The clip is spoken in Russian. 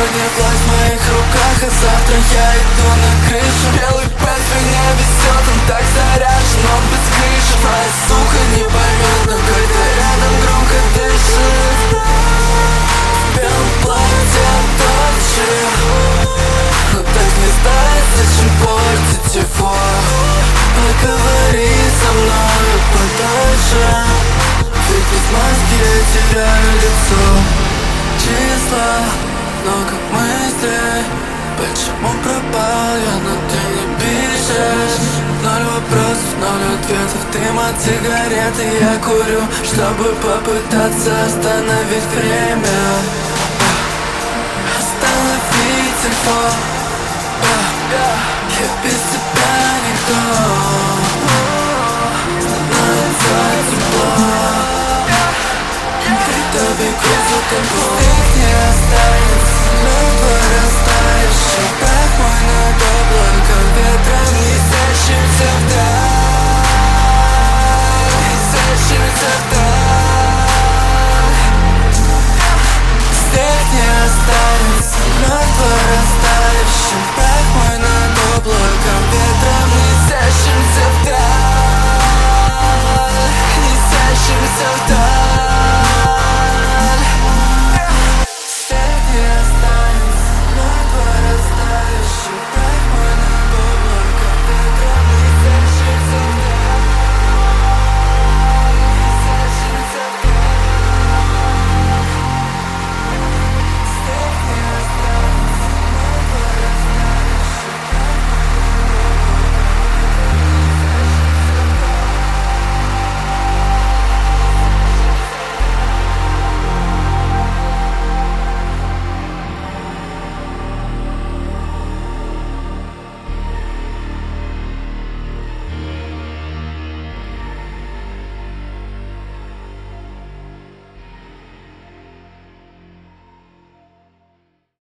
Сегодня власть в моих руках, а завтра я иду на крышу. Белый пэт меня везет, он так заряжен, он без крыши. Моя сука не поймет, но когда рядом громко дышит. В белом платье Dolce, но так не знает, зачем портить его. Поговори со мной подольше, ведь без маски я теряю лицо. Числа, много мыслей, почему пропал я, но ты не пишешь. Ноль вопросов, ноль ответов, дым от сигареты я курю, чтобы попытаться остановить время. Остановить его, я без тебя никто. Становится тепло, когда бегу за тобой. Их не останется, любовь растающая, как мой над облаком, ветром несящимся вдаль, несящимся вдаль. Снег не останется, любовь растающая, как мой над облаком, ветром несящимся вдаль, несящимся вдаль.